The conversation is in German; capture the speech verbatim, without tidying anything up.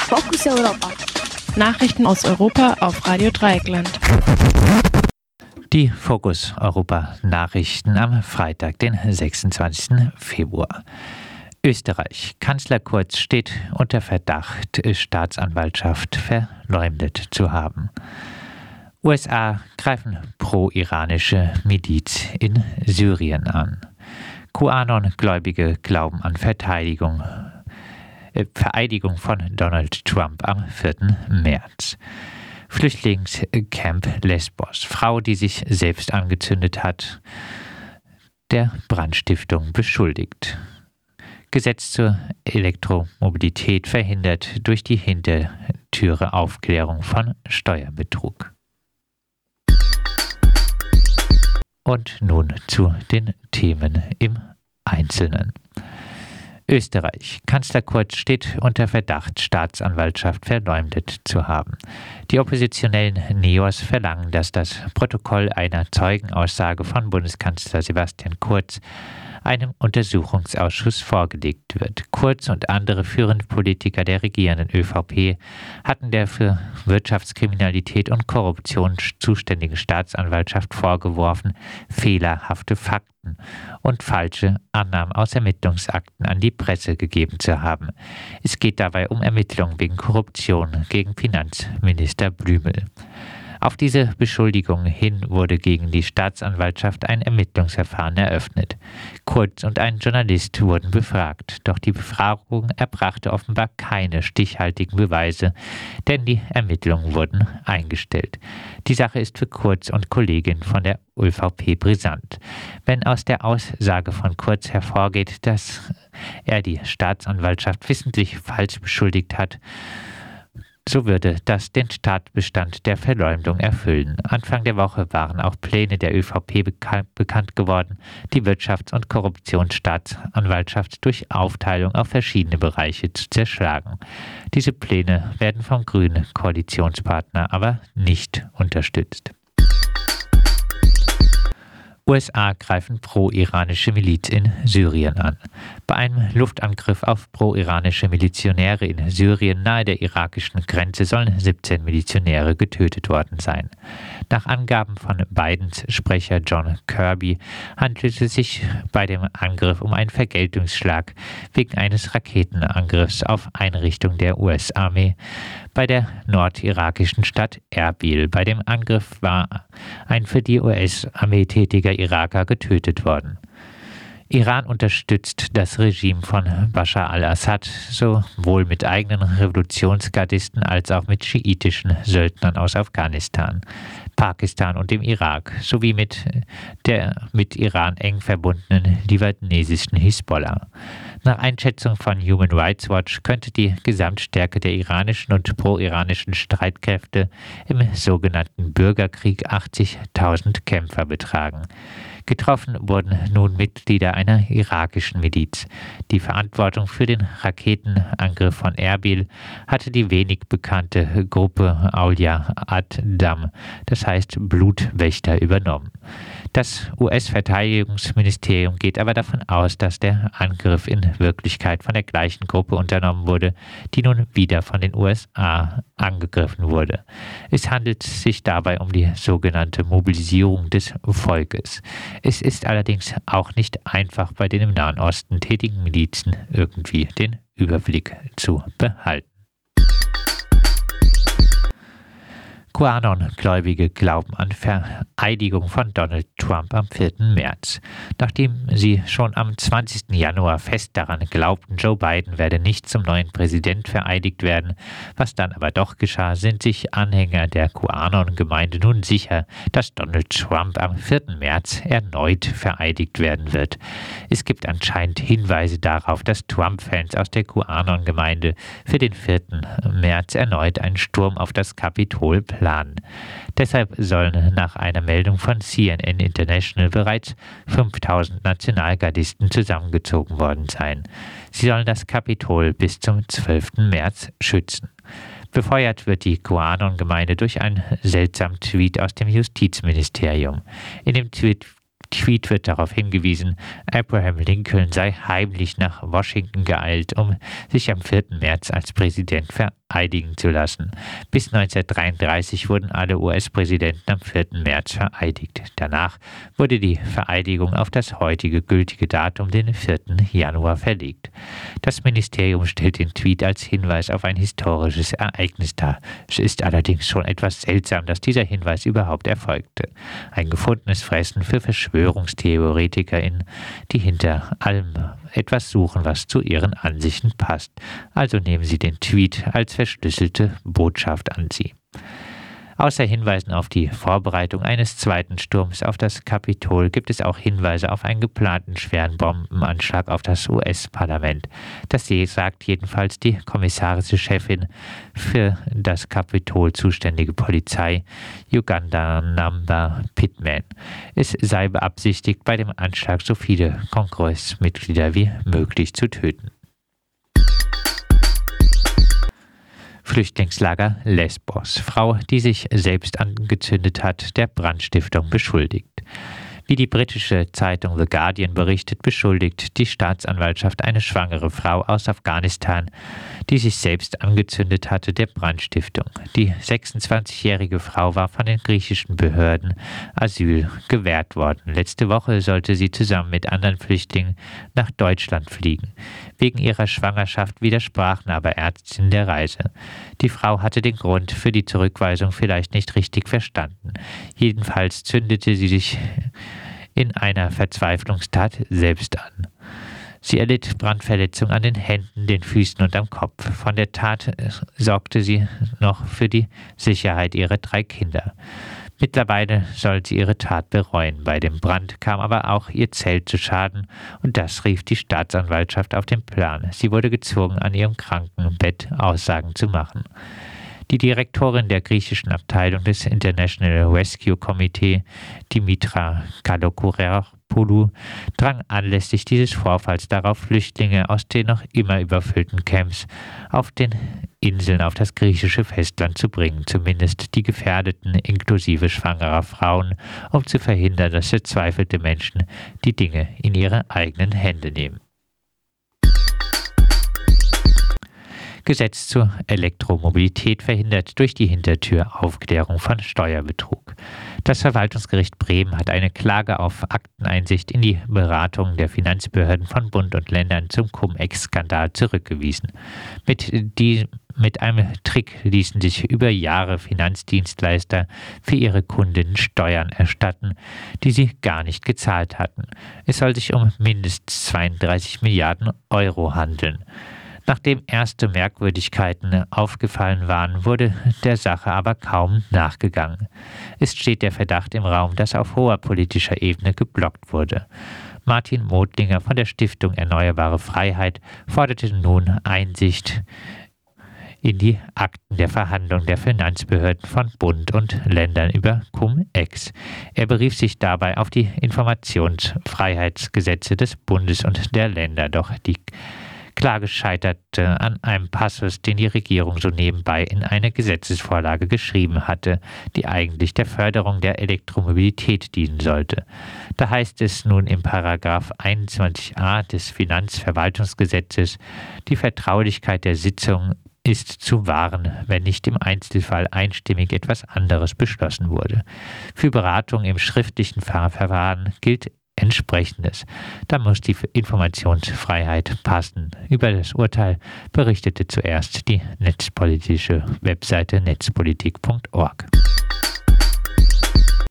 Fokus Europa. Nachrichten aus Europa auf Radio Dreieckland. Die Fokus Europa Nachrichten am Freitag, den sechsundzwanzigsten Februar. Österreich. Kanzler Kurz steht unter Verdacht, Staatsanwaltschaft verleumdet zu haben. U S A greifen pro-iranische Miliz in Syrien an. QAnon-Gläubige glauben an Verteidigung, äh, Vereidigung von Donald Trump am vierten März. Flüchtlingscamp Lesbos. Frau, die sich selbst angezündet hat, der Brandstiftung beschuldigt. Gesetz zur Elektromobilität verhindert durch die Hintertüre Aufklärung von Steuerbetrug. Und nun zu den Themen im Einzelnen. Österreich. Kanzler Kurz steht unter Verdacht, Staatsanwaltschaft verleumdet zu haben. Die oppositionellen Neos verlangen, dass das Protokoll einer Zeugenaussage von Bundeskanzler Sebastian Kurz einem Untersuchungsausschuss vorgelegt wird. Kurz und andere führende Politiker der regierenden ÖVP hatten der für Wirtschaftskriminalität und Korruption zuständigen Staatsanwaltschaft vorgeworfen, fehlerhafte Fakten und falsche Annahmen aus Ermittlungsakten an die Presse gegeben zu haben. Es geht dabei um Ermittlungen wegen Korruption gegen Finanzminister Blümel. Auf diese Beschuldigung hin wurde gegen die Staatsanwaltschaft ein Ermittlungsverfahren eröffnet. Kurz und ein Journalist wurden befragt, doch die Befragung erbrachte offenbar keine stichhaltigen Beweise, denn die Ermittlungen wurden eingestellt. Die Sache ist für Kurz und Kollegin von der ÖVP brisant. Wenn aus der Aussage von Kurz hervorgeht, dass er die Staatsanwaltschaft wissentlich falsch beschuldigt hat, so würde das den Tatbestand der Verleumdung erfüllen. Anfang der Woche waren auch Pläne der ÖVP beka- bekannt geworden, die Wirtschafts- und Korruptionsstaatsanwaltschaft durch Aufteilung auf verschiedene Bereiche zu zerschlagen. Diese Pläne werden vom grünen Koalitionspartner aber nicht unterstützt. U S A greifen pro-iranische Miliz in Syrien an. Bei einem Luftangriff auf pro-iranische Milizionäre in Syrien nahe der irakischen Grenze sollen siebzehn Milizionäre getötet worden sein. Nach Angaben von Bidens Sprecher John Kirby handelte es sich bei dem Angriff um einen Vergeltungsschlag wegen eines Raketenangriffs auf Einrichtungen der U S-Armee bei der nordirakischen Stadt Erbil. Bei dem Angriff war ein für die U S-Armee tätiger Iraker getötet worden. Iran unterstützt das Regime von Bashar al-Assad sowohl mit eigenen Revolutionsgardisten als auch mit schiitischen Söldnern aus Afghanistan, Pakistan und dem Irak sowie mit der mit Iran eng verbundenen libanesischen Hisbollah. Nach Einschätzung von Human Rights Watch könnte die Gesamtstärke der iranischen und pro-iranischen Streitkräfte im sogenannten Bürgerkrieg achtzigtausend Kämpfer betragen. Getroffen wurden nun Mitglieder einer irakischen Miliz. Die Verantwortung für den Raketenangriff von Erbil hatte die wenig bekannte Gruppe Aulia ad-Dam, das heißt Blutwächter, übernommen. Das U S-Verteidigungsministerium geht aber davon aus, dass der Angriff in Wirklichkeit von der gleichen Gruppe unternommen wurde, die nun wieder von den U S A angegriffen wurde. Es handelt sich dabei um die sogenannte Mobilisierung des Volkes. Es ist allerdings auch nicht einfach, bei den im Nahen Osten tätigen Milizen irgendwie den Überblick zu behalten. QAnon-Gläubige glauben an Vereidigung von Donald Trump am vierten März. Nachdem sie schon am zwanzigsten Januar fest daran glaubten, Joe Biden werde nicht zum neuen Präsident vereidigt werden, was dann aber doch geschah, sind sich Anhänger der QAnon-Gemeinde nun sicher, dass Donald Trump am vierten März erneut vereidigt werden wird. Es gibt anscheinend Hinweise darauf, dass Trump-Fans aus der QAnon-Gemeinde für den vierten März erneut einen Sturm auf das Kapitol planen. Deshalb sollen nach einer Meldung von C N N International bereits fünftausend Nationalgardisten zusammengezogen worden sein. Sie sollen das Kapitol bis zum zwölften März schützen. Befeuert wird die QAnon-Gemeinde durch einen seltsamen Tweet aus dem Justizministerium. In dem Tweet Tweet wird darauf hingewiesen, Abraham Lincoln sei heimlich nach Washington geeilt, um sich am vierten März als Präsident vereidigen zu lassen. Bis neunzehnhundertdreiunddreißig wurden alle U S-Präsidenten am vierten März vereidigt. Danach wurde die Vereidigung auf das heutige gültige Datum, den vierten Januar, verlegt. Das Ministerium stellt den Tweet als Hinweis auf ein historisches Ereignis dar. Es ist allerdings schon etwas seltsam, dass dieser Hinweis überhaupt erfolgte. Ein gefundenes Fressen für VerschwörungstheoretikerInnen, die hinter allem etwas suchen, was zu ihren Ansichten passt. Also nehmen Sie den Tweet als verschlüsselte Botschaft an Sie. Außer Hinweisen auf die Vorbereitung eines zweiten Sturms auf das Kapitol gibt es auch Hinweise auf einen geplanten schweren Bombenanschlag auf das U S-Parlament. Das sagt jedenfalls die kommissarische Chefin für das Kapitol zuständige Polizei, Ugandanamba Pittman. Es sei beabsichtigt, bei dem Anschlag so viele Kongressmitglieder wie möglich zu töten. Flüchtlingslager Lesbos. Frau, die sich selbst angezündet hat, der Brandstiftung beschuldigt. Wie die britische Zeitung The Guardian berichtet, beschuldigt die Staatsanwaltschaft eine schwangere Frau aus Afghanistan, die sich selbst angezündet hatte, der Brandstiftung. Die sechsundzwanzigjährige Frau war von den griechischen Behörden Asyl gewährt worden. Letzte Woche sollte sie zusammen mit anderen Flüchtlingen nach Deutschland fliegen. Wegen ihrer Schwangerschaft widersprachen aber Ärztinnen der Reise. Die Frau hatte den Grund für die Zurückweisung vielleicht nicht richtig verstanden. Jedenfalls zündete sie sich in einer Verzweiflungstat selbst an. Sie erlitt Brandverletzungen an den Händen, den Füßen und am Kopf. Von der Tat sorgte sie noch für die Sicherheit ihrer drei Kinder. Mittlerweile soll sie ihre Tat bereuen. Bei dem Brand kam aber auch ihr Zelt zu Schaden und das rief die Staatsanwaltschaft auf den Plan. Sie wurde gezwungen, an ihrem Krankenbett Aussagen zu machen. Die Direktorin der griechischen Abteilung des International Rescue Committee, Dimitra Kalokourapoulou, drang anlässlich dieses Vorfalls darauf, Flüchtlinge aus den noch immer überfüllten Camps auf den Inseln auf das griechische Festland zu bringen, zumindest die Gefährdeten inklusive schwangerer Frauen, um zu verhindern, dass verzweifelte Menschen die Dinge in ihre eigenen Hände nehmen. Gesetz zur Elektromobilität verhindert durch die Hintertür Aufklärung von Steuerbetrug. Das Verwaltungsgericht Bremen hat eine Klage auf Akteneinsicht in die Beratungen der Finanzbehörden von Bund und Ländern zum Cum-Ex-Skandal zurückgewiesen. Mit die Mit einem Trick ließen sich über Jahre Finanzdienstleister für ihre Kundinnen Steuern erstatten, die sie gar nicht gezahlt hatten. Es soll sich um mindestens zweiunddreißig Milliarden Euro handeln. Nachdem erste Merkwürdigkeiten aufgefallen waren, wurde der Sache aber kaum nachgegangen. Es steht der Verdacht im Raum, dass auf hoher politischer Ebene geblockt wurde. Martin Modlinger von der Stiftung Erneuerbare Freiheit forderte nun Einsicht in die Akten der Verhandlungen der Finanzbehörden von Bund und Ländern über Cum-Ex. Er berief sich dabei auf die Informationsfreiheitsgesetze des Bundes und der Länder, doch die Klage scheiterte an einem Passus, den die Regierung so nebenbei in eine Gesetzesvorlage geschrieben hatte, die eigentlich der Förderung der Elektromobilität dienen sollte. Da heißt es nun im Paragraph einundzwanzig a des Finanzverwaltungsgesetzes, die Vertraulichkeit der Sitzung ist zu wahren, wenn nicht im Einzelfall einstimmig etwas anderes beschlossen wurde. Für Beratung im schriftlichen Verfahren gilt Entsprechendes. Da muss die Informationsfreiheit passen. Über das Urteil berichtete zuerst die netzpolitische Webseite netzpolitik punkt org.